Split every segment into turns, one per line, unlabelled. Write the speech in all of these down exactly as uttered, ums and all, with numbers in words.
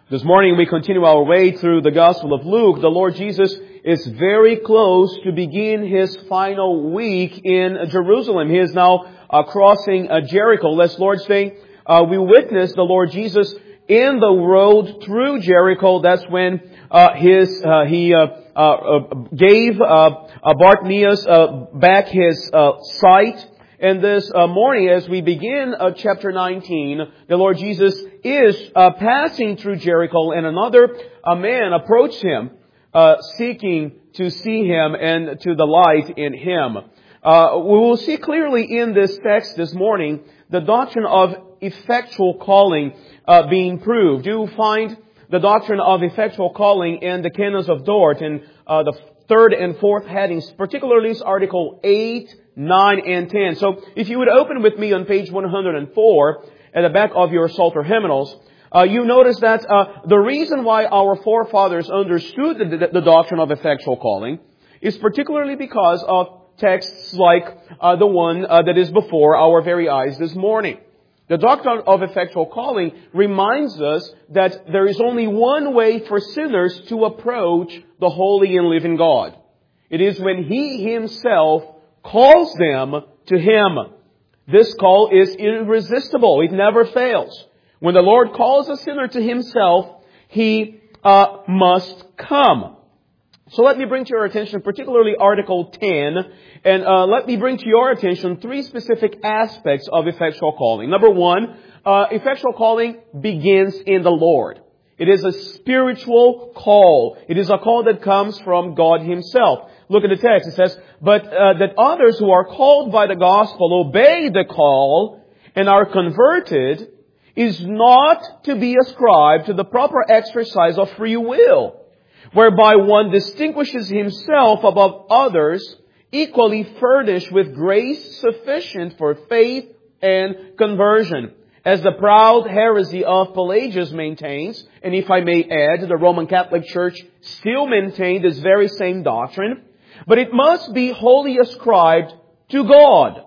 This morning we continue our way through the Gospel of Luke. The Lord Jesus is very close to begin His final week in Jerusalem. He is now uh, crossing uh, Jericho. Last Lord's Day, uh, we witnessed the Lord Jesus in the road through Jericho. That's when uh, his uh, he uh, uh, gave uh, uh, Bartimaeus uh, back his uh, sight. And this uh, morning, as we begin uh, chapter nineteen, the Lord Jesus is uh, passing through Jericho, and another a man approached Him, uh, seeking to see Him and to delight in Him. Uh, we will see clearly in this text this morning the doctrine of effectual calling uh, being proved. You find the doctrine of effectual calling in the Canons of Dort in uh, the third and fourth headings, particularly Article eight, nine, and ten. So if you would open with me on page one hundred four at the back of your Psalter hymnals, uh, you notice that uh, the reason why our forefathers understood the, the, the doctrine of effectual calling is particularly because of texts like uh, the one uh, that is before our very eyes this morning. The doctrine of effectual calling reminds us that there is only one way for sinners to approach the holy and living God. It is when He Himself calls them to Him. This call is irresistible. It never fails. When the Lord calls a sinner to Himself, He uh, must come. So let me bring to your attention particularly Article ten, and uh, let me bring to your attention three specific aspects of effectual calling. Number one, uh, effectual calling begins in the Lord. It is a spiritual call. It is a call that comes from God Himself. Look at the text. It says, but uh, that others who are called by the gospel obey the call and are converted is not to be ascribed to the proper exercise of free will, whereby one distinguishes himself above others, equally furnished with grace sufficient for faith and conversion. As the proud heresy of Pelagius maintains, and if I may add, the Roman Catholic Church still maintained this very same doctrine, but it must be wholly ascribed to God,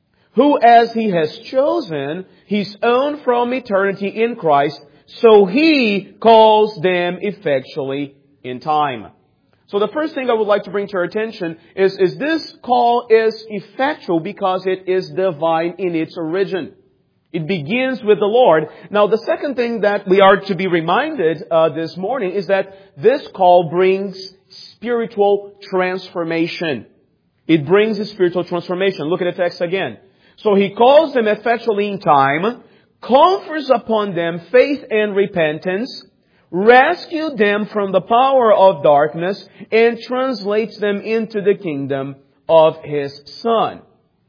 who as He has chosen His own from eternity in Christ, so He calls them effectually in time. So the first thing I would like to bring to your attention is, is this call is effectual because it is divine in its origin. It begins with the Lord. Now the second thing that we are to be reminded uh, this morning is that this call brings spiritual transformation. It brings a spiritual transformation. Look at the text again. So He calls them effectually in time, confers upon them faith and repentance, rescue them from the power of darkness, and translates them into the kingdom of His Son.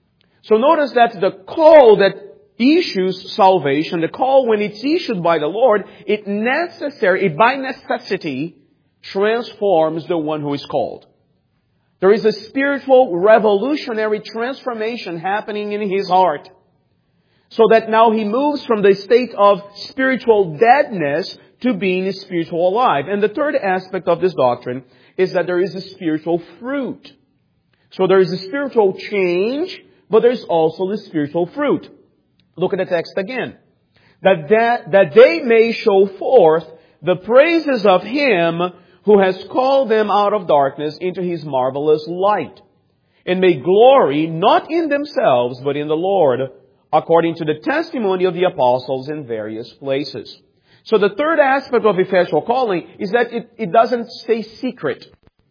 So notice that the call that issues salvation, the call when it's issued by the Lord, it necessary, it by necessity transforms the one who is called. There is a spiritual revolutionary transformation happening in his heart, so that now he moves from the state of spiritual deadness to being spiritual alive. And the third aspect of this doctrine is that there is a spiritual fruit. So there is a spiritual change, but there's also the spiritual fruit. Look at the text again. That, that, that they may show forth the praises of Him who has called them out of darkness into His marvelous light, and may glory not in themselves, but in the Lord, according to the testimony of the apostles in various places. So the third aspect of effectual calling is that it, it doesn't stay secret.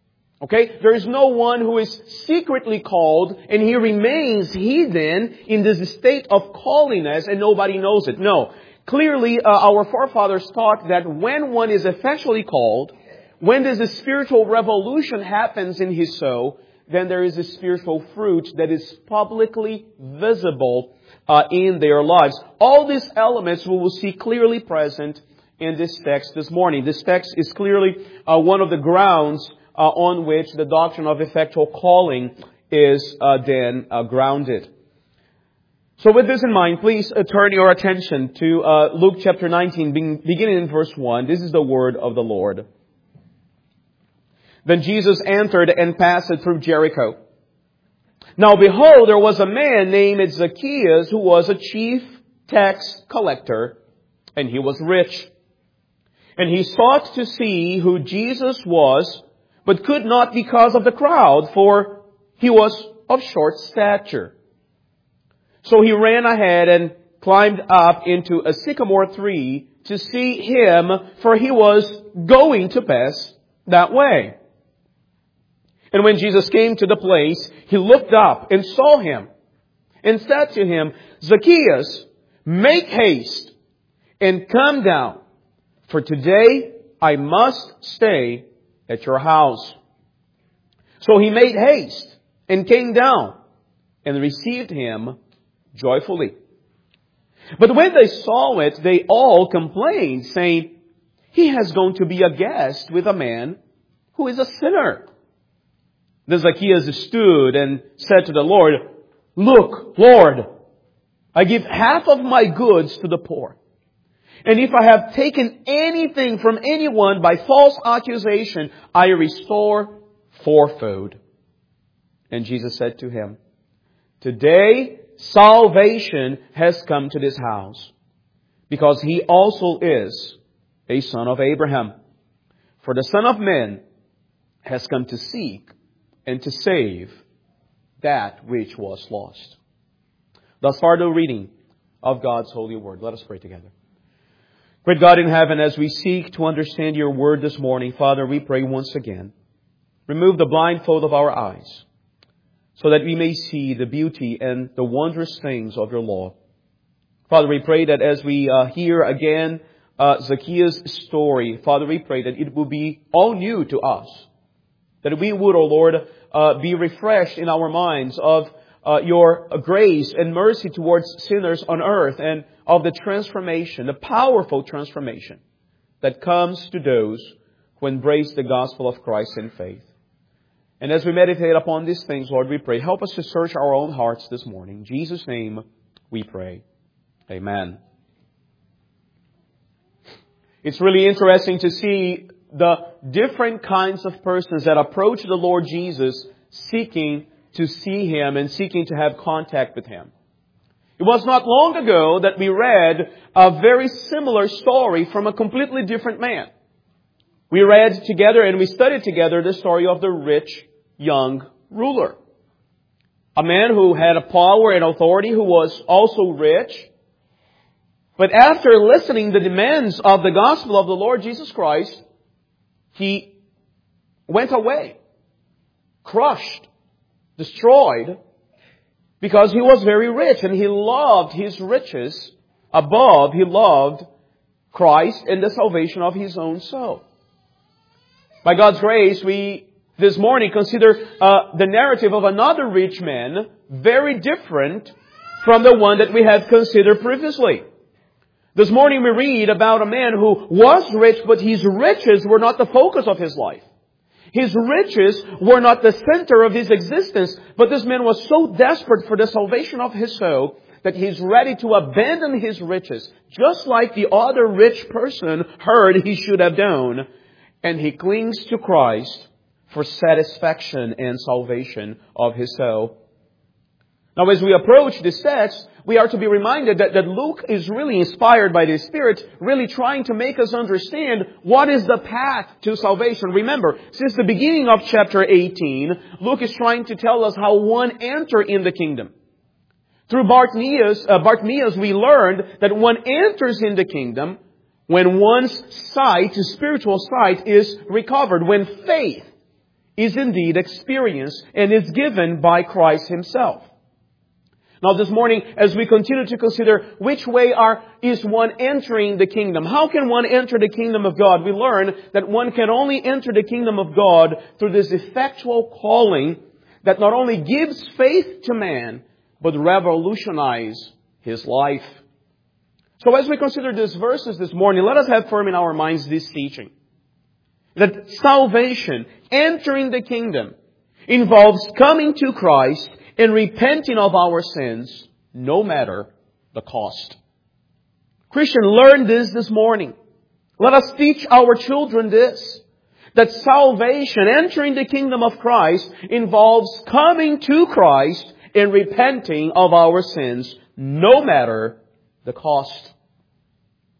Okay? There is no one who is secretly called and he remains hidden in this state of calliness and nobody knows it. No. Clearly, uh, our forefathers taught that when one is effectually called, when this a spiritual revolution happens in his soul, then there is a spiritual fruit that is publicly visible uh, in their lives. All these elements we will see clearly present in this text this morning. This text is clearly uh, one of the grounds uh, on which the doctrine of effectual calling is uh, then uh, grounded. So with this in mind, please uh, turn your attention to uh, Luke chapter nineteen, beginning in verse one. This is the word of the Lord. Then Jesus entered and passed through Jericho. Now behold, there was a man named Zacchaeus who was a chief tax collector, and he was rich. And he sought to see who Jesus was, but could not because of the crowd, for he was of short stature. So he ran ahead and climbed up into a sycamore tree to see him, for he was going to pass that way. And when Jesus came to the place, he looked up and saw him and said to him, Zacchaeus, make haste and come down, for today I must stay at your house. So he made haste and came down and received him joyfully. But when they saw it, they all complained, saying, he has gone to be a guest with a man who is a sinner. Then Zacchaeus stood and said to the Lord, look, Lord, I give half of my goods to the poor. And if I have taken anything from anyone by false accusation, I restore fourfold. And Jesus said to him, today salvation has come to this house, because he also is a son of Abraham. For the Son of Man has come to seek and to save that which was lost. Thus far the reading of God's holy word. Let us pray together. Great God in heaven, as we seek to understand your word this morning, Father, we pray once again, remove the blindfold of our eyes, so that we may see the beauty and the wondrous things of your law. Father, we pray that as we uh, hear again uh, Zacchaeus' story, Father, we pray that it will be all new to us. That we would, O Lord, uh, be refreshed in our minds of uh, your grace and mercy towards sinners on earth, and of the transformation, the powerful transformation that comes to those who embrace the gospel of Christ in faith. And as we meditate upon these things, Lord, we pray, help us to search our own hearts this morning. In Jesus' name we pray. Amen. It's really interesting to see the different kinds of persons that approach the Lord Jesus seeking to see Him and seeking to have contact with Him. It was not long ago that we read a very similar story from a completely different man. We read together and we studied together the story of the rich young ruler. A man who had a power and authority, who was also rich. But after listening to the demands of the gospel of the Lord Jesus Christ, he went away, crushed, destroyed, because he was very rich and he loved his riches above he loved Christ and the salvation of his own soul. By God's grace, we this morning consider uh, the narrative of another rich man, very different from the one that we had considered previously. This morning we read about a man who was rich, but his riches were not the focus of his life. His riches were not the center of his existence, but this man was so desperate for the salvation of his soul that he's ready to abandon his riches, just like the other rich person heard he should have done. And he clings to Christ for satisfaction and salvation of his soul. Now, as we approach this text, we are to be reminded that, that Luke is really inspired by the Spirit, really trying to make us understand what is the path to salvation. Remember, since the beginning of chapter eighteen, Luke is trying to tell us how one enters in the kingdom. Through Bartimaeus, uh, Bartimaeus, we learned that one enters in the kingdom when one's sight, spiritual sight, is recovered, when faith is indeed experienced and is given by Christ Himself. Now this morning, as we continue to consider which way are, is one entering the kingdom, how can one enter the kingdom of God? We learn that one can only enter the kingdom of God through this effectual calling that not only gives faith to man, but revolutionizes his life. So as we consider these verses this morning, let us have firm in our minds this teaching. That salvation, entering the kingdom, involves coming to Christ and repenting of our sins, no matter the cost. Christian, learn this this morning. Let us teach our children this. That salvation, entering the kingdom of Christ, involves coming to Christ and repenting of our sins, no matter the cost.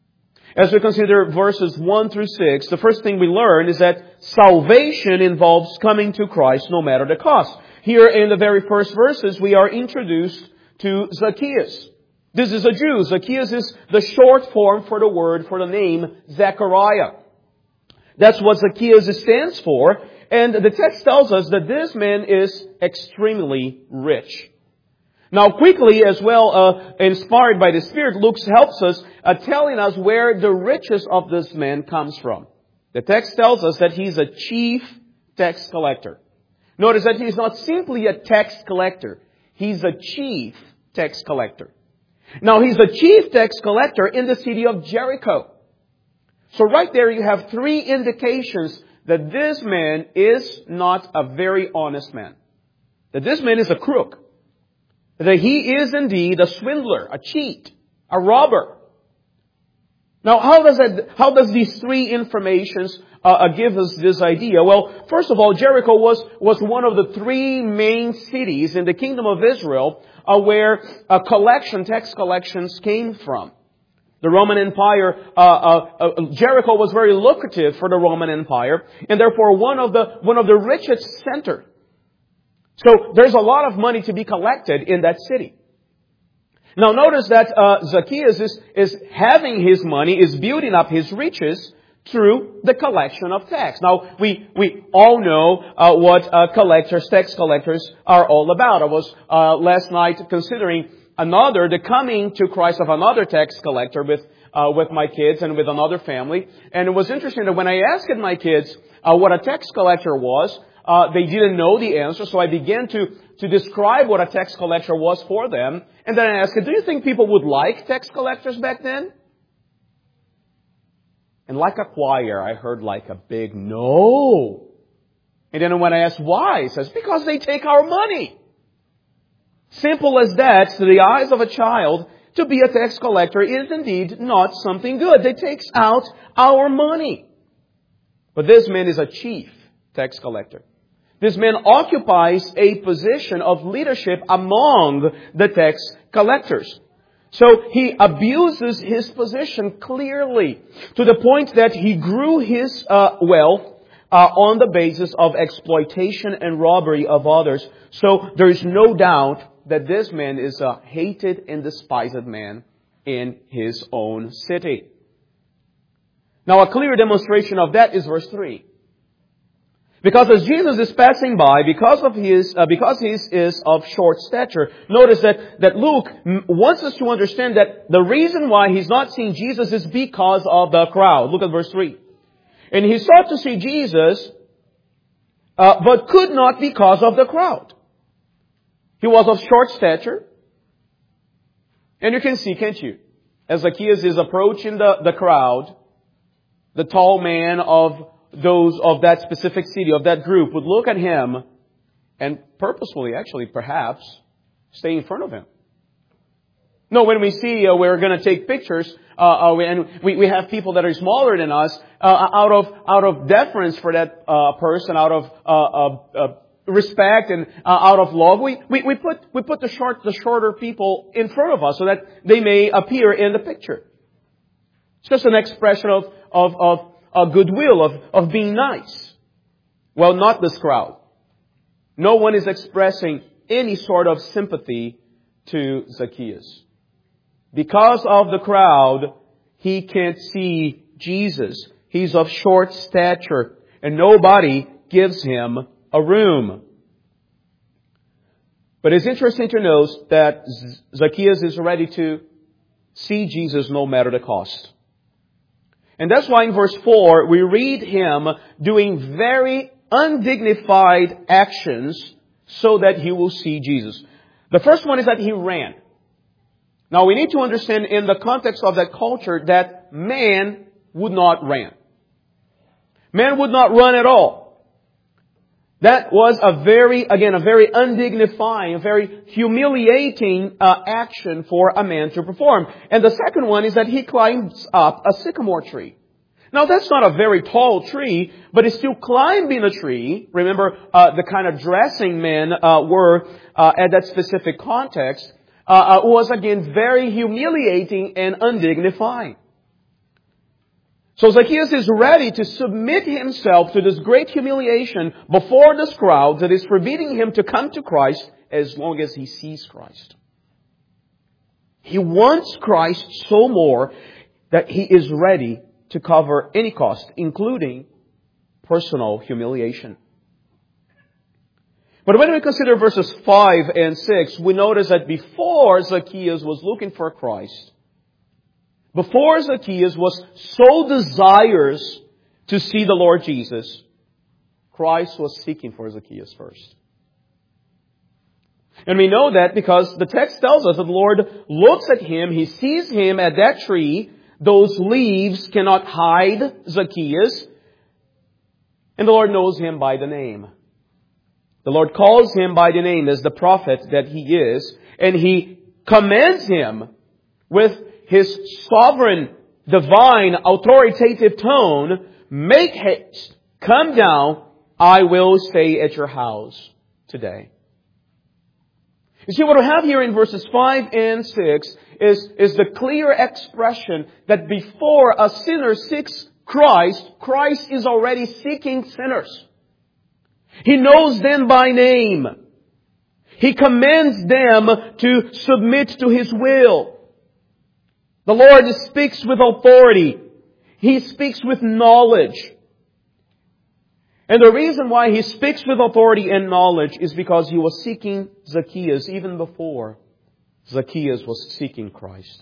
As we consider verses one through six, the first thing we learn is that salvation involves coming to Christ no matter the cost. Here in the very first verses, we are introduced to Zacchaeus. This is a Jew. Zacchaeus is the short form for the word, for the name Zechariah. That's what Zacchaeus stands for. And the text tells us that this man is extremely rich. Now quickly as well, uh, inspired by the Spirit, Luke helps us uh, telling us where the riches of this man comes from. The text tells us that he's a chief tax collector. Notice that he's not simply a tax collector. He's a chief tax collector. Now he's a chief tax collector in the city of Jericho. So right there you have three indications that this man is not a very honest man. That this man is a crook. That he is indeed a swindler, a cheat, a robber. Now, how does that, how does these three informations uh, uh, give us this idea? Well, first of all, Jericho was was one of the three main cities in the kingdom of Israel uh, where uh, collection, tax collections came from. The Roman Empire, uh, uh, uh, Jericho was very lucrative for the Roman Empire, and therefore one of the one of the richest center. So there's a lot of money to be collected in that city. Now notice that uh, Zacchaeus is, is having his money, is building up his riches through the collection of tax. Now we we all know uh, what uh, collectors, tax collectors are all about. I was uh, last night considering another, the coming to Christ of another tax collector with uh, with my kids and with another family. And it was interesting that when I asked my kids uh, what a tax collector was, Uh, they didn't know the answer, so I began to, to describe what a tax collector was for them. And then I asked, do you think people would like tax collectors back then? And like a choir, I heard like a big no. And then when I asked why, he says, because they take our money. Simple as that, to the eyes of a child, to be a tax collector is indeed not something good. They take out our money. But this man is a chief tax collector. This man occupies a position of leadership among the tax collectors. So he abuses his position clearly to the point that he grew his uh, wealth uh, on the basis of exploitation and robbery of others. So there is no doubt that this man is a hated and despised man in his own city. Now a clear demonstration of that is verse three. Because as Jesus is passing by, because of his, uh, because he is of short stature, notice that, that Luke wants us to understand that the reason why he's not seeing Jesus is because of the crowd. Look at verse three. And he sought to see Jesus, uh, but could not because of the crowd. He was of short stature. And you can see, can't you? As Zacchaeus is approaching the, the crowd, the tall man of those of that specific city, of that group, would look at him and purposefully, actually, perhaps, stay in front of him. No, when we see uh, we're going to take pictures, uh, uh, and we, we have people that are smaller than us, uh, out of out of deference for that uh, person, out of uh, uh, uh, respect and uh, out of love, we, we we put we put the short the shorter people in front of us so that they may appear in the picture. It's just an expression of of of a goodwill, of, of being nice. Well, not this crowd. No one is expressing any sort of sympathy to Zacchaeus. Because of the crowd, he can't see Jesus. He's of short stature, and nobody gives him a room. But it's interesting to note that Zacchaeus is ready to see Jesus no matter the cost. And that's why in verse four, we read him doing very undignified actions so that he will see Jesus. The first one is that he ran. Now we need to understand in the context of that culture that man would not run. Man would not run at all. That was a very, again, a very undignifying, a very humiliating uh, action for a man to perform. And the second one is that he climbs up a sycamore tree. Now that's not a very tall tree, but he's still climbing a tree. Remember uh, the kind of dressing men uh, were uh, at that specific context uh, uh, was again very humiliating and undignifying. So Zacchaeus is ready to submit himself to this great humiliation before this crowd that is forbidding him to come to Christ as long as he sees Christ. He wants Christ so more that he is ready to cover any cost, including personal humiliation. But when we consider verses five and six, we notice that before Zacchaeus was looking for Christ, before Zacchaeus was so desirous to see the Lord Jesus, Christ was seeking for Zacchaeus first. And we know that because the text tells us that the Lord looks at him, He sees him at that tree. Those leaves cannot hide Zacchaeus. And the Lord knows him by the name. The Lord calls him by the name as the prophet that he is. And He commands him with His sovereign, divine, authoritative tone, make haste, come down, I will stay at your house today. You see, what we have here in verses five and six is, is the clear expression that before a sinner seeks Christ, Christ is already seeking sinners. He knows them by name. He commands them to submit to His will. The Lord speaks with authority. He speaks with knowledge. And the reason why He speaks with authority and knowledge is because He was seeking Zacchaeus even before Zacchaeus was seeking Christ.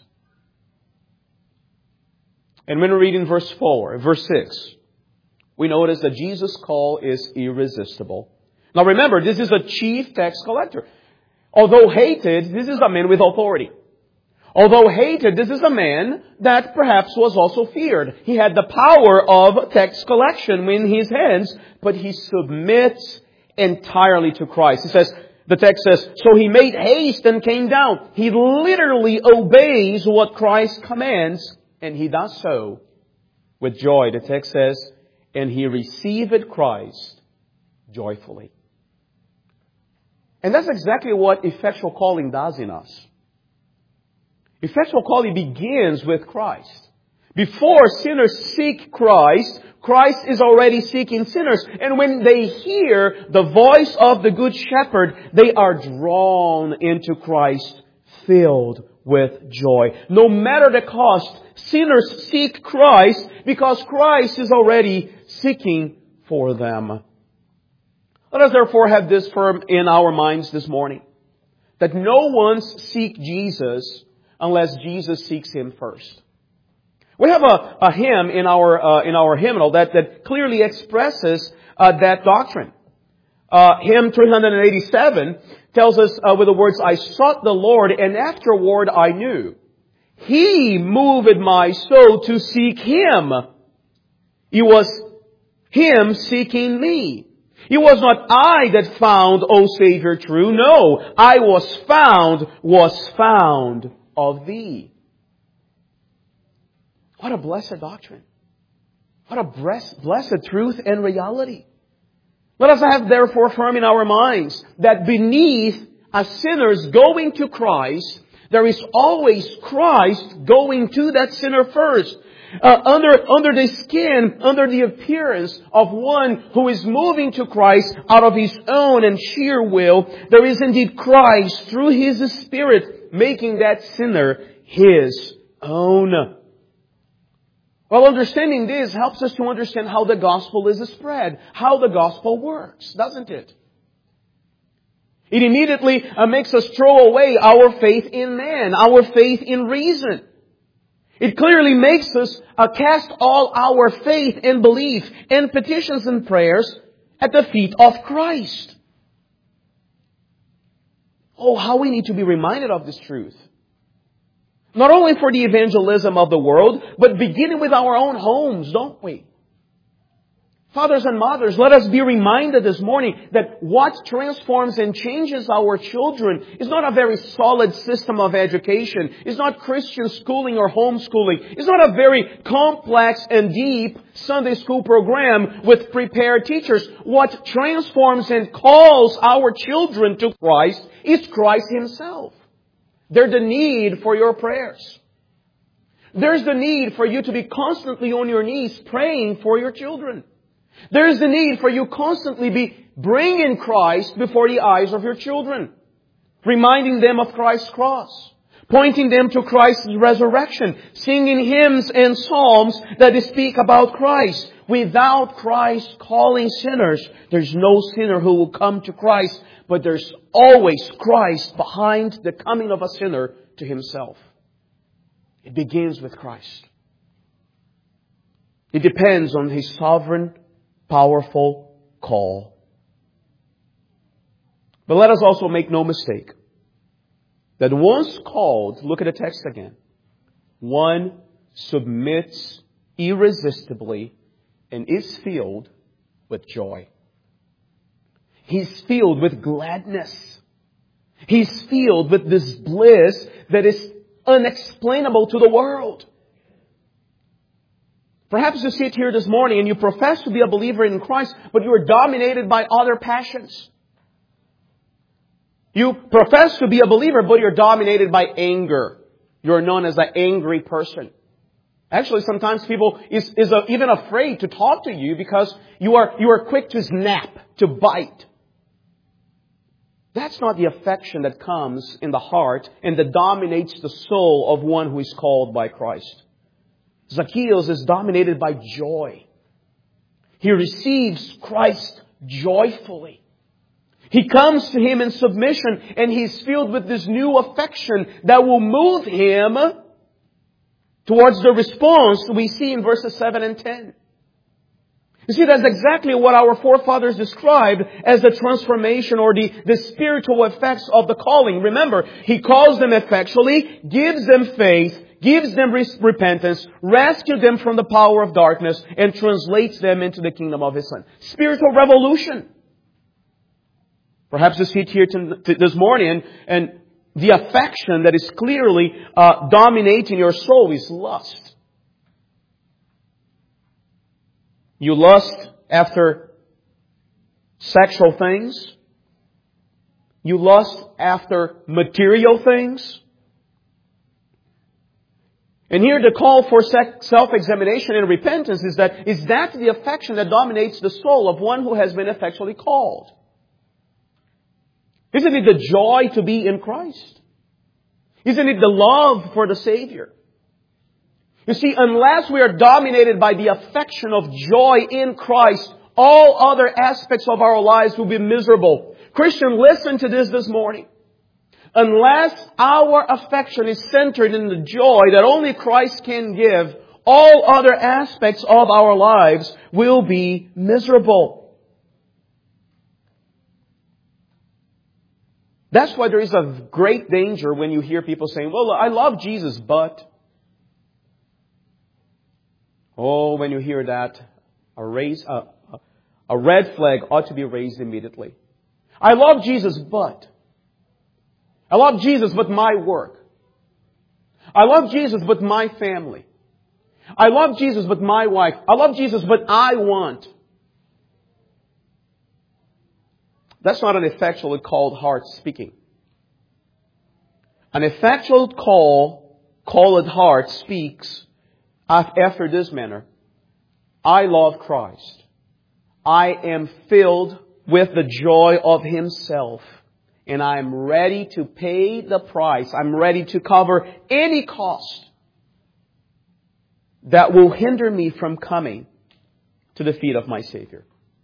And when we read in verse four, verse six, we notice that Jesus' call is irresistible. Now remember, this is a chief tax collector. Although hated, this is a man with authority. Although hated, this is a man that perhaps was also feared. He had the power of tax collection in his hands, but he submits entirely to Christ. He says, the text says, so he made haste and came down. He literally obeys what Christ commands, and he does so with joy. The text says, and he received Christ joyfully. And that's exactly what effectual calling does in us. Effectual calling begins with Christ. Before sinners seek Christ, Christ is already seeking sinners. And when they hear the voice of the Good Shepherd, they are drawn into Christ, filled with joy. No matter the cost, sinners seek Christ because Christ is already seeking for them. Let us therefore have this firm in our minds this morning, that no one seeks Jesus unless Jesus seeks him first. We have a, a hymn in our uh, in our hymnal that, that clearly expresses uh, that doctrine. Uh, hymn three eighty-seven tells us uh, with the words, I sought the Lord, and afterward I knew. He moved my soul to seek Him. It was Him seeking me. It was not I that found, O Savior true. No, I was found, was found of Thee. What a blessed doctrine. What a blessed, blessed truth and reality. Let us have therefore firm in our minds that beneath a sinner's going to Christ, there is always Christ going to that sinner first. Uh, under, under the skin, under the appearance of one who is moving to Christ out of his own and sheer will, there is indeed Christ through His Spirit making that sinner His own. Well, understanding this helps us to understand how the gospel is spread, how the gospel works, doesn't it? It immediately uh, makes us throw away our faith in man, our faith in reason. It clearly makes us uh, cast all our faith and belief and petitions and prayers at the feet of Christ. Oh, how we need to be reminded of this truth. Not only for the evangelism of the world, but beginning with our own homes, don't we? Fathers and mothers, let us be reminded this morning that what transforms and changes our children is not a very solid system of education. It's not Christian schooling or homeschooling. It's not a very complex and deep Sunday school program with prepared teachers. What transforms and calls our children to Christ is Christ Himself. They're the need for your prayers. There's the need for you to be constantly on your knees praying for your children. There's the need for you constantly be bringing Christ before the eyes of your children. Reminding them of Christ's cross. Pointing them to Christ's resurrection. Singing hymns and psalms that speak about Christ. Without Christ calling sinners, there's no sinner who will come to Christ. But there's always Christ behind the coming of a sinner to himself. It begins with Christ. It depends on His sovereign, powerful call. But let us also make no mistake that once called, look at the text again, one submits irresistibly and is filled with joy. He's filled with gladness. He's filled with this bliss that is unexplainable to the world. Perhaps you sit here this morning and you profess to be a believer in Christ, but you are dominated by other passions. You profess to be a believer, but you're dominated by anger. You're known as an angry person. Actually, sometimes people is, is a, even afraid to talk to you because you are, you are quick to snap, to bite. That's not the affection that comes in the heart and that dominates the soul of one who is called by Christ. Zacchaeus is dominated by joy. He receives Christ joyfully. He comes to Him in submission and he's filled with this new affection that will move him towards the response we see in verses seven and ten. You see, that's exactly what our forefathers described as the transformation or the, the spiritual effects of the calling. Remember, He calls them effectually, gives them faith, gives them repentance, rescues them from the power of darkness, and translates them into the kingdom of His Son. Spiritual revolution. Perhaps you sit here to, to this morning and the affection that is clearly uh, dominating your soul is lust. You lust after sexual things. You lust after material things. And here the call for self-examination and repentance is that, is that the affection that dominates the soul of one who has been effectually called? Isn't it the joy to be in Christ? Isn't it the love for the Savior? You see, unless we are dominated by the affection of joy in Christ, all other aspects of our lives will be miserable. Christian, listen to this this morning. Unless our affection is centered in the joy that only Christ can give, all other aspects of our lives will be miserable. That's why there is a great danger when you hear people saying, well, I love Jesus, but... Oh, when you hear that, a, raise, a, a red flag ought to be raised immediately. I love Jesus, but... I love Jesus, but my work. I love Jesus, but my family. I love Jesus, but my wife. I love Jesus, but I want. That's not an effectually called heart speaking. An effectual call, called heart speaks after this manner. I love Christ. I am filled with the joy of Himself. And I am ready to pay the price. I'm ready to cover any cost that will hinder me from coming to the feet of my Savior.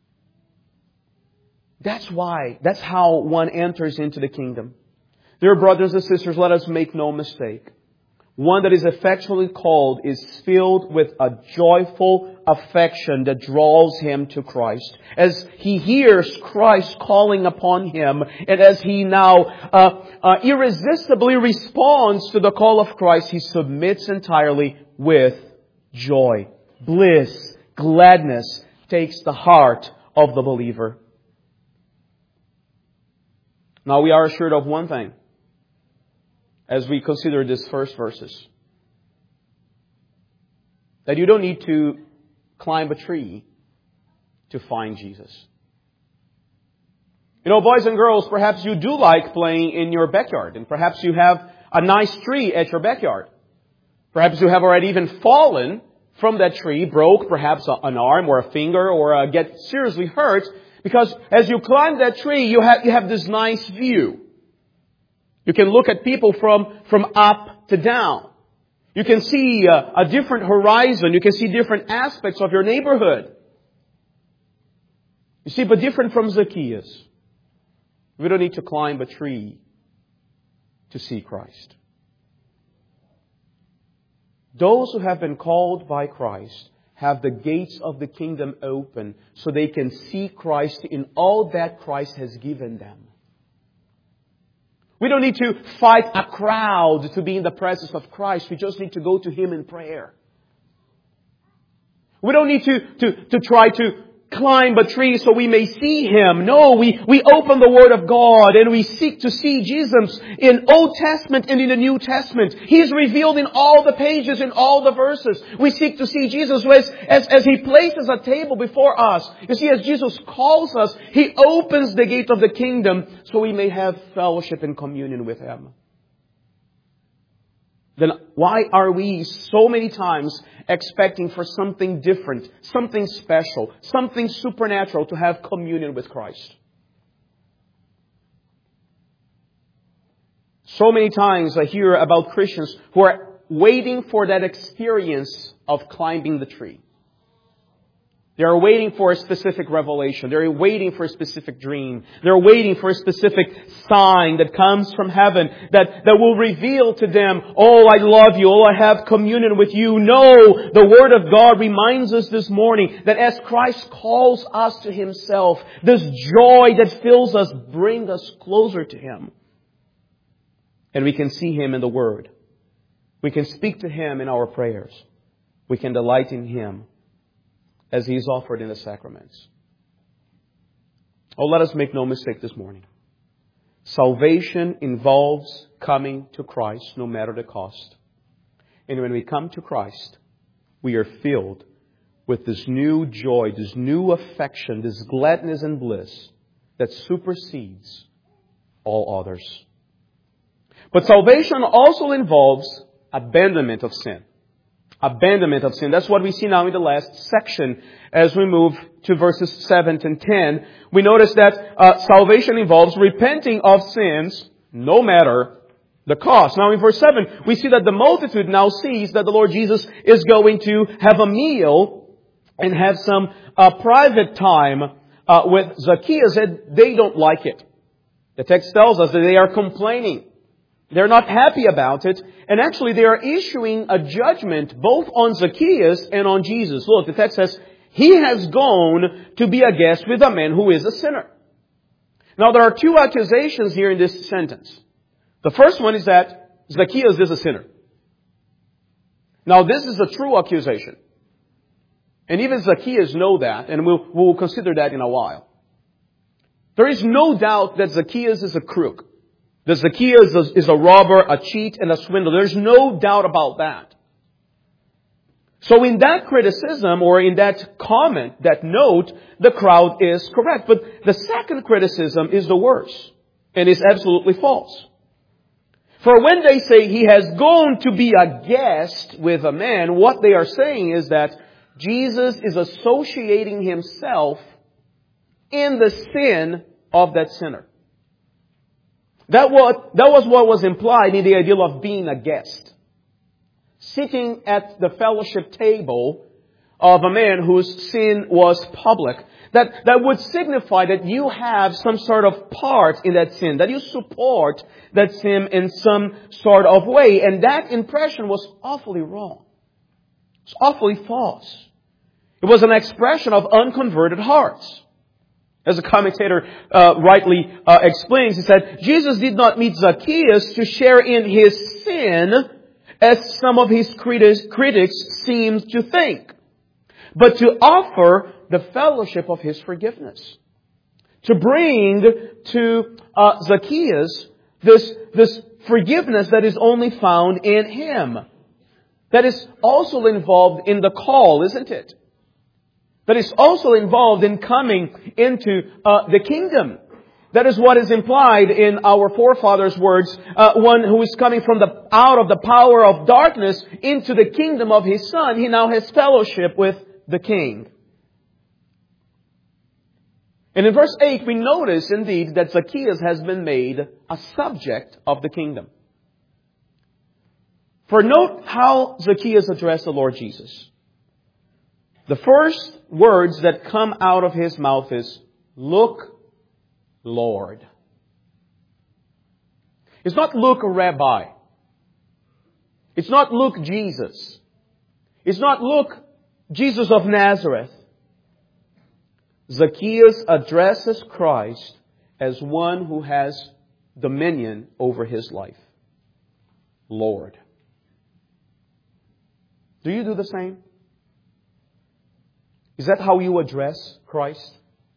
That's why, that's how one enters into the kingdom. Dear brothers and sisters, let us make no mistake. One that is effectually called is filled with a joyful affection that draws him to Christ. As he hears Christ calling upon him, and as he now uh, uh, irresistibly responds to the call of Christ, he submits entirely with joy. Bliss, gladness takes the heart of the believer. Now we are assured of one thing as we consider these first verses. That you don't need to climb a tree to find Jesus. You know, boys and girls, perhaps you do like playing in your backyard. And perhaps you have a nice tree at your backyard. Perhaps you have already even fallen from that tree, broke perhaps an arm or a finger, or uh, get seriously hurt, because as you climb that tree, you have, you have this nice view. You can look at people from, from up to down. You can see a, a different horizon. You can see different aspects of your neighborhood. You see, but different from Zacchaeus. We don't need to climb a tree to see Christ. Those who have been called by Christ have the gates of the kingdom open so they can see Christ in all that Christ has given them. We don't need to fight a crowd to be in the presence of Christ. We just need to go to Him in prayer. We don't need to, to, to try to climb a tree so we may see Him. No, we, we open the Word of God and we seek to see Jesus in Old Testament and in the New Testament. He is revealed in all the pages, in all the verses. We seek to see Jesus as, as, as He places a table before us. You see, as Jesus calls us, He opens the gate of the kingdom so we may have fellowship and communion with Him. Then why are we so many times expecting for something different, something special, something supernatural to have communion with Christ? So many times I hear about Christians who are waiting for that experience of climbing the tree. They are waiting for a specific revelation. They're waiting for a specific dream. They're waiting for a specific sign that comes from heaven that, that will reveal to them, oh, I love you. Oh, I have communion with you. No, the Word of God reminds us this morning that as Christ calls us to Himself, this joy that fills us brings us closer to Him. And we can see Him in the Word. We can speak to Him in our prayers. We can delight in Him as He is offered in the sacraments. Oh, let us make no mistake this morning. Salvation involves coming to Christ no matter the cost. And when we come to Christ, we are filled with this new joy, this new affection, this gladness and bliss that supersedes all others. But salvation also involves abandonment of sin. Abandonment of sin. That's what we see now in the last section. As we move to verses seven and ten, we notice that uh, salvation involves repenting of sins no matter the cost. Now in verse seven, we see that the multitude now sees that the Lord Jesus is going to have a meal and have some uh, private time uh, with Zacchaeus, and they don't like it. The text tells us that they are complaining. They're not happy about it. And actually they are issuing a judgment both on Zacchaeus and on Jesus. Look, the text says, He has gone to be a guest with a man who is a sinner. Now there are two accusations here in this sentence. The first one is that Zacchaeus is a sinner. Now this is a true accusation. And even Zacchaeus knows that, and we'll, we'll consider that in a while. There is no doubt that Zacchaeus is a crook. That Zacchaeus is a robber, a cheat, and a swindler. There's no doubt about that. So in that criticism, or in that comment, that note, the crowd is correct. But the second criticism is the worst, and is absolutely false. For when they say He has gone to be a guest with a man, what they are saying is that Jesus is associating Himself in the sin of that sinner. That was, that was what was implied in the idea of being a guest. Sitting at the fellowship table of a man whose sin was public. That, that would signify that you have some sort of part in that sin. That you support that sin in some sort of way. And that impression was awfully wrong. It's awfully false. It was an expression of unconverted hearts. As a commentator uh, rightly uh, explains, he said, Jesus did not meet Zacchaeus to share in his sin, as some of his critics, critics seemed to think, but to offer the fellowship of His forgiveness. To bring to uh, Zacchaeus this, this forgiveness that is only found in Him. That is also involved in the call, isn't it? That is also involved in coming into uh, the kingdom. That is what is implied in our forefathers' words. Uh, one who is coming from the out of the power of darkness into the kingdom of His Son, he now has fellowship with the King. And in verse eight, we notice indeed that Zacchaeus has been made a subject of the kingdom. For note how Zacchaeus addressed the Lord Jesus. The first words that come out of his mouth is, "Look, Lord." It's not "Look, Rabbi." It's not "Look, Jesus." It's not "Look, Jesus of Nazareth." Zacchaeus addresses Christ as one who has dominion over his life. Lord. Do you do the same? Is that how you address Christ?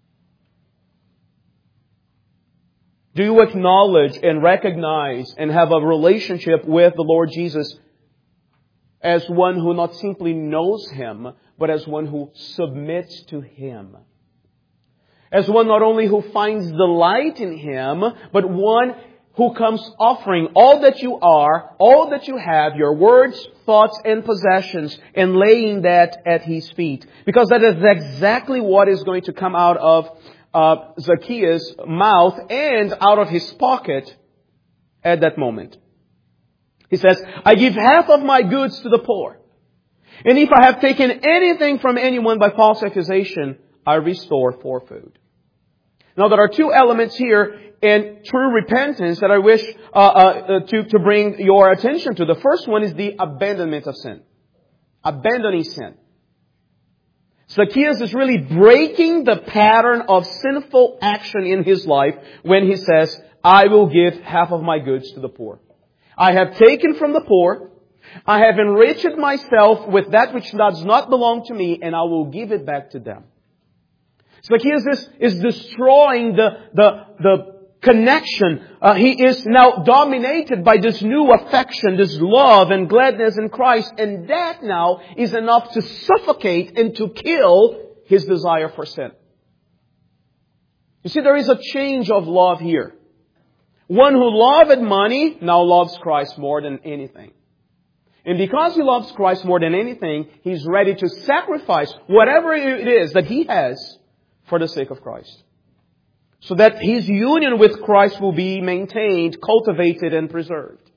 Do you acknowledge and recognize and have a relationship with the Lord Jesus as one who not simply knows Him, but as one who submits to Him? As one not only who finds delight in Him, but one who comes offering all that you are, all that you have, your words, thoughts, and possessions, and laying that at His feet. Because that is exactly what is going to come out of uh, Zacchaeus' mouth and out of his pocket at that moment. He says, "I give half of my goods to the poor. And if I have taken anything from anyone by false accusation, I restore fourfold." Now there are two elements here in true repentance that I wish uh, uh, to, to bring your attention to. The first one is the abandonment of sin. Abandoning sin. Zacchaeus is really breaking the pattern of sinful action in his life when he says, "I will give half of my goods to the poor. I have taken from the poor. I have enriched myself with that which does not belong to me, and I will give it back to them." Zacchaeus is, is destroying the, the, the connection. Uh, he is now dominated by this new affection, this love and gladness in Christ. And that now is enough to suffocate and to kill his desire for sin. You see, there is a change of love here. One who loved money now loves Christ more than anything. And because he loves Christ more than anything, he's ready to sacrifice whatever it is that he has for the sake of Christ. So that his union with Christ will be maintained, cultivated, and preserved.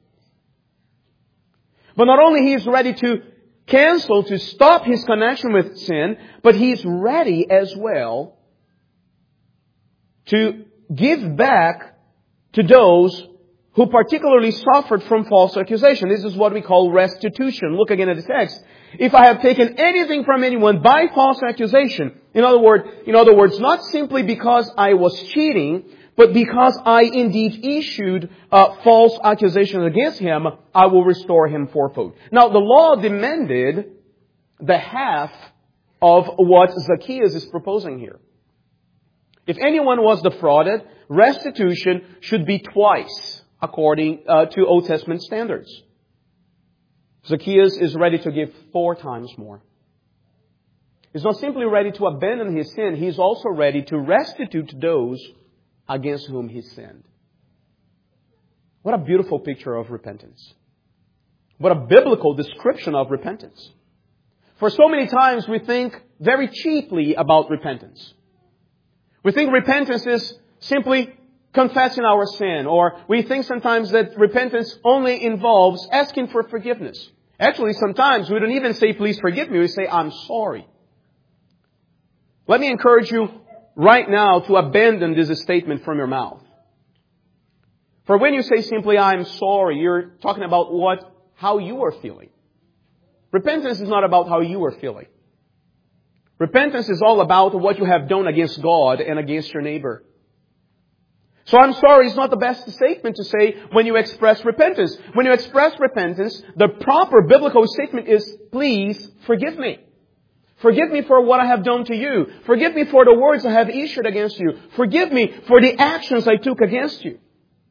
But not only he is ready to cancel, to stop his connection with sin, but he is ready as well to give back to those who particularly suffered from false accusation. This is what we call restitution. Look again at the text. If I have taken anything from anyone by false accusation, in other words, in other words, not simply because I was cheating, but because I indeed issued uh, false accusations against him, I will restore him fourfold. Now, the law demanded the half of what Zacchaeus is proposing here. If anyone was defrauded, restitution should be twice, according uh, to Old Testament standards. Zacchaeus is ready to give four times more. He's not simply ready to abandon his sin, he's also ready to restitute those against whom he sinned. What a beautiful picture of repentance. What a biblical description of repentance. For so many times we think very cheaply about repentance. We think repentance is simply confessing our sin, or we think sometimes that repentance only involves asking for forgiveness. Actually, sometimes we don't even say, "Please forgive me." We say, "I'm sorry." Let me encourage you right now to abandon this statement from your mouth. For when you say simply, "I'm sorry," you're talking about what, how you are feeling. Repentance is not about how you are feeling. Repentance is all about what you have done against God and against your neighbor. So "I'm sorry" is not the best statement to say when you express repentance. When you express repentance, the proper biblical statement is, "Please forgive me. Forgive me for what I have done to you. Forgive me for the words I have issued against you. Forgive me for the actions I took against you."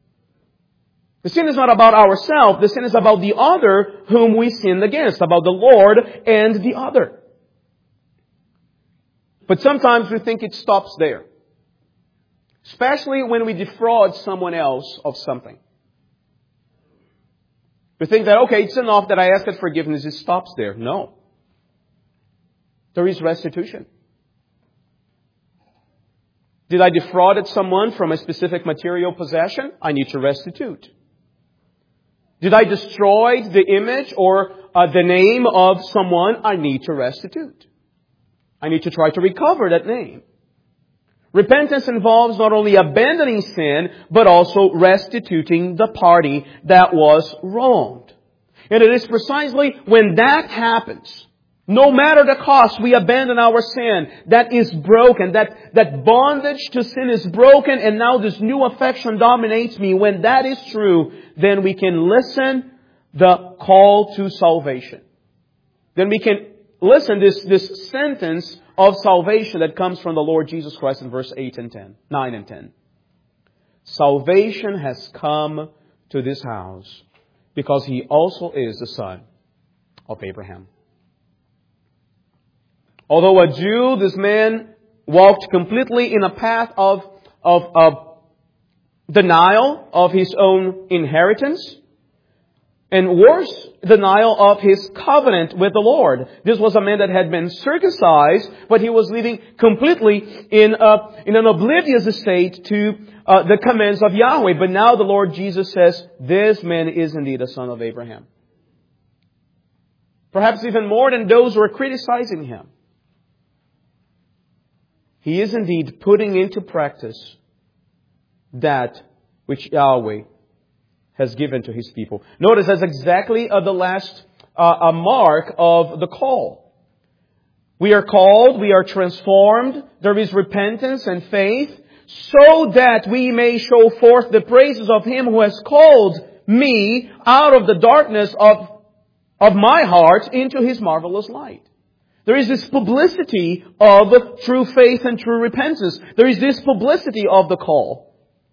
The sin is not about ourselves. The sin is about the other whom we sinned against, about the Lord and the other. But sometimes we think it stops there. Especially when we defraud someone else of something. We think that, okay, it's enough that I ask that forgiveness. It stops there. No. There is restitution. Did I defraud someone from a specific material possession? I need to restitute. Did I destroy the image or uh, the name of someone? I need to restitute. I need to try to recover that name. Repentance involves not only abandoning sin, but also restituting the party that was wronged. And it is precisely when that happens, no matter the cost, we abandon our sin. That is broken. That, that bondage to sin is broken, and now this new affection dominates me. When that is true, then we can listen the call to salvation. Then we can listen this, this sentence of salvation that comes from the Lord Jesus Christ in verse eight and ten, nine and ten. Salvation has come to this house because he also is the son of Abraham. Although a Jew, this man walked completely in a path of, of, of denial of his own inheritance, and worse, denial of his covenant with the Lord. This was a man that had been circumcised, but he was living completely in, a, in an oblivious state to uh, the commands of Yahweh. But now the Lord Jesus says, this man is indeed a son of Abraham. Perhaps even more than those who are criticizing him. He is indeed putting into practice that which Yahweh has given to His people. Notice that's exactly uh, the last uh, a mark of the call. We are called, we are transformed, there is repentance and faith, so that we may show forth the praises of Him who has called me out of the darkness of, of my heart into His marvelous light. There is this publicity of true faith and true repentance. There is this publicity of the call.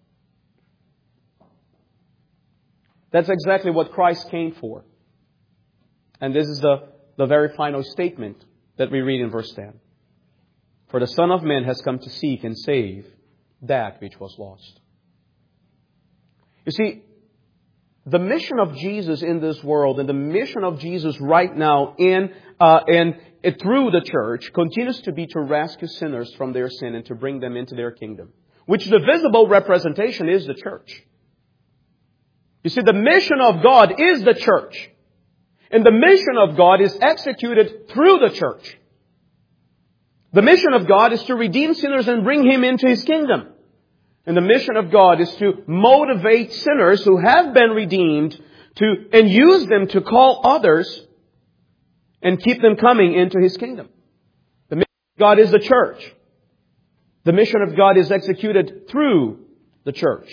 That's exactly what Christ came for. And this is the, the very final statement that we read in verse ten. For the Son of Man has come to seek and save that which was lost. You see, the mission of Jesus in this world and the mission of Jesus right now in uh, and through the church continues to be to rescue sinners from their sin and to bring them into their kingdom. Which the visible representation is the church. You see, the mission of God is the church. And the mission of God is executed through the church. The mission of God is to redeem sinners and bring Him into His kingdom. And the mission of God is to motivate sinners who have been redeemed to and use them to call others and keep them coming into His kingdom. The mission of God is the church. The mission of God is executed through the church.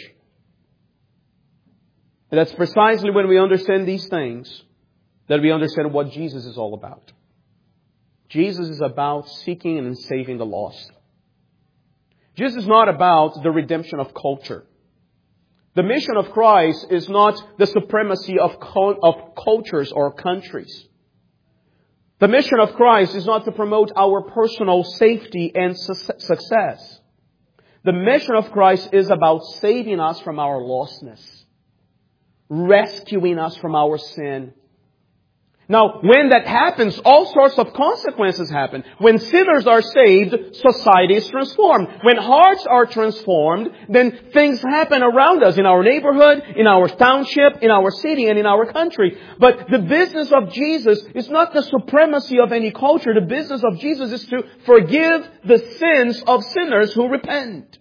And that's precisely when we understand these things that we understand what Jesus is all about. Jesus is about seeking and saving the lost. Jesus is not about the redemption of culture. The mission of Christ is not the supremacy of, of cultures or countries. The mission of Christ is not to promote our personal safety and su- success. The mission of Christ is about saving us from our lostness, rescuing us from our sin. Now, when that happens, all sorts of consequences happen. When sinners are saved, society is transformed. When hearts are transformed, then things happen around us in our neighborhood, in our township, in our city, and in our country. But the business of Jesus is not the supremacy of any culture. The business of Jesus is to forgive the sins of sinners who repent.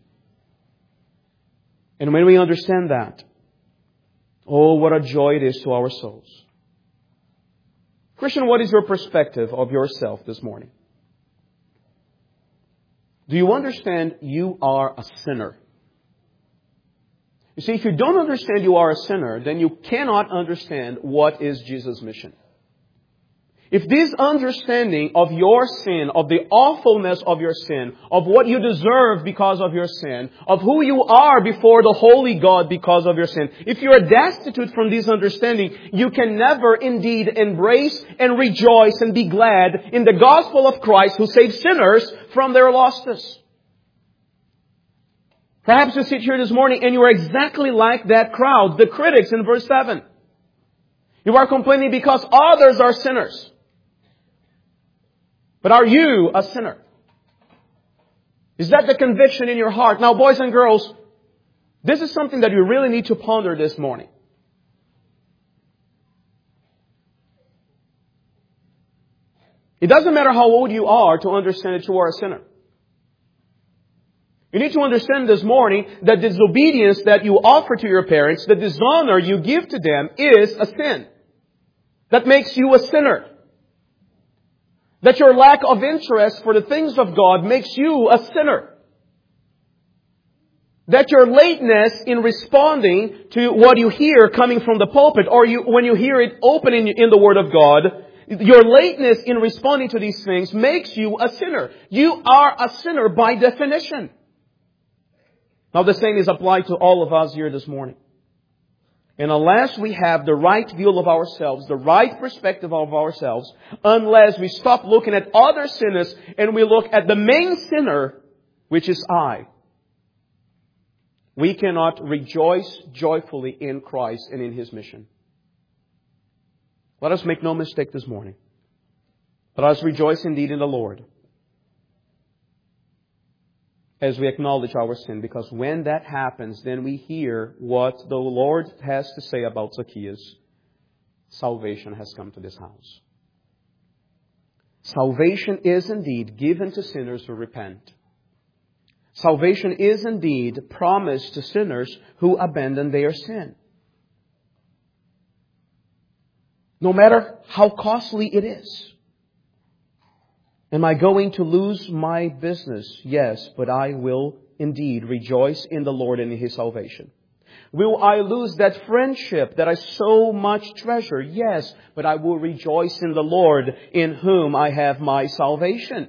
And when we understand that, oh, what a joy it is to our souls. Christian, what is your perspective of yourself this morning? Do you understand you are a sinner? You see, if you don't understand you are a sinner, then you cannot understand what is Jesus' mission. If this understanding of your sin, of the awfulness of your sin, of what you deserve because of your sin, of who you are before the holy God because of your sin, if you are destitute from this understanding, you can never indeed embrace and rejoice and be glad in the gospel of Christ who saves sinners from their lostness. Perhaps you sit here this morning and you are exactly like that crowd, the critics in verse seven. You are complaining because others are sinners. But are you a sinner? Is that the conviction in your heart? Now, boys and girls, this is something that you really need to ponder this morning. It doesn't matter how old you are to understand that you are a sinner. You need to understand this morning that the disobedience that you offer to your parents, the dishonor you give to them, is a sin. That makes you a sinner. That your lack of interest for the things of God makes you a sinner. That your lateness in responding to what you hear coming from the pulpit, or you, when you hear it open in, in the Word of God, your lateness in responding to these things makes you a sinner. You are a sinner by definition. Now the same is applied to all of us here this morning. And unless we have the right view of ourselves, the right perspective of ourselves, unless we stop looking at other sinners and we look at the main sinner, which is I, we cannot rejoice joyfully in Christ and in His mission. Let us make no mistake this morning. Let us rejoice indeed in the Lord as we acknowledge our sin, because when that happens, then we hear what the Lord has to say about Zacchaeus. Salvation has come to this house. Salvation is indeed given to sinners who repent. Salvation is indeed promised to sinners who abandon their sin. No matter how costly it is. Am I going to lose my business? Yes, but I will indeed rejoice in the Lord and in His salvation. Will I lose that friendship that I so much treasure? Yes, but I will rejoice in the Lord in whom I have my salvation.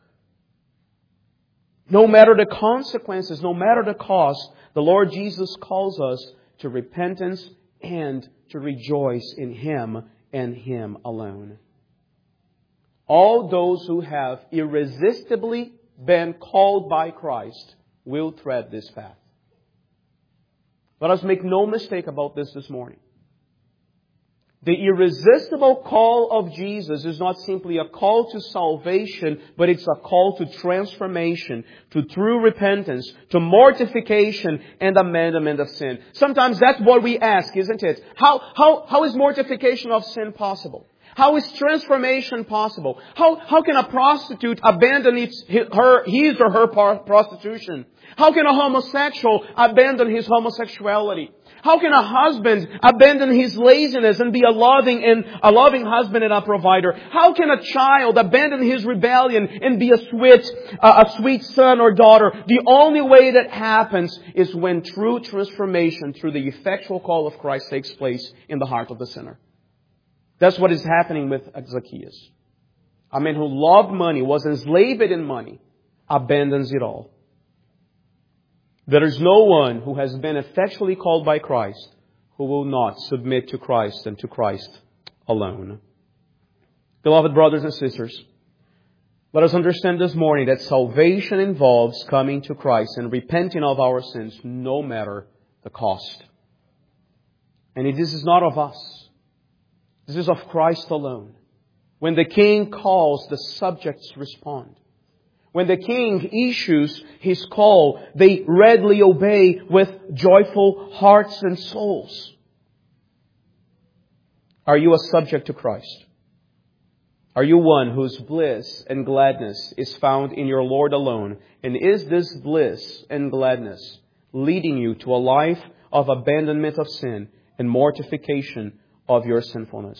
No matter the consequences, no matter the cost, the Lord Jesus calls us to repentance and to rejoice in Him and Him alone. All those who have irresistibly been called by Christ will tread this path. Let us make no mistake about this this morning. The irresistible call of Jesus is not simply a call to salvation, but it's a call to transformation, to true repentance, to mortification and amendment of sin. Sometimes that's what we ask, isn't it? How, how, how is mortification of sin possible? How is transformation possible? How, how can a prostitute abandon its, her, his or her prostitution? How can a homosexual abandon his homosexuality? How can a husband abandon his laziness and be a loving and a loving husband and a provider? How can a child abandon his rebellion and be a sweet, uh, a sweet son or daughter? The only way that happens is when true transformation through the effectual call of Christ takes place in the heart of the sinner. That's what is happening with Zacchaeus. A man who loved money, was enslaved in money, abandons it all. There is no one who has been effectually called by Christ who will not submit to Christ and to Christ alone. Beloved brothers and sisters, let us understand this morning that salvation involves coming to Christ and repenting of our sins no matter the cost. And this is not of us. This is of Christ alone. When the King calls, the subjects respond. When the King issues His call, they readily obey with joyful hearts and souls. Are you a subject to Christ? Are you one whose bliss and gladness is found in your Lord alone? And is this bliss and gladness leading you to a life of abandonment of sin and mortification of your sinfulness?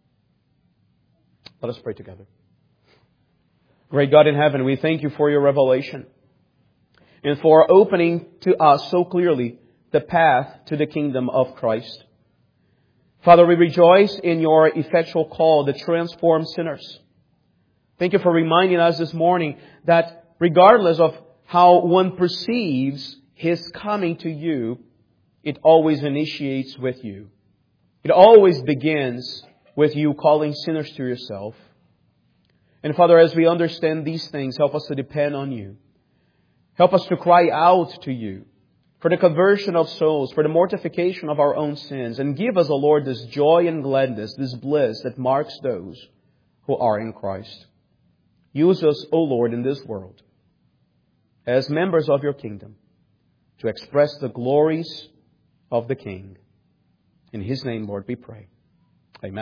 Let us pray together. Great God in heaven, we thank You for Your revelation and for opening to us so clearly the path to the kingdom of Christ. Father, we rejoice in Your effectual call that transforms sinners. Thank You for reminding us this morning that regardless of how one perceives His coming to You, it always initiates with You. It always begins with You calling sinners to Yourself. And Father, as we understand these things, help us to depend on You. Help us to cry out to You for the conversion of souls, for the mortification of our own sins. And give us, O Lord, this joy and gladness, this bliss that marks those who are in Christ. Use us, O Lord, in this world as members of your kingdom to express the glories of the King. In His name, Lord, we pray.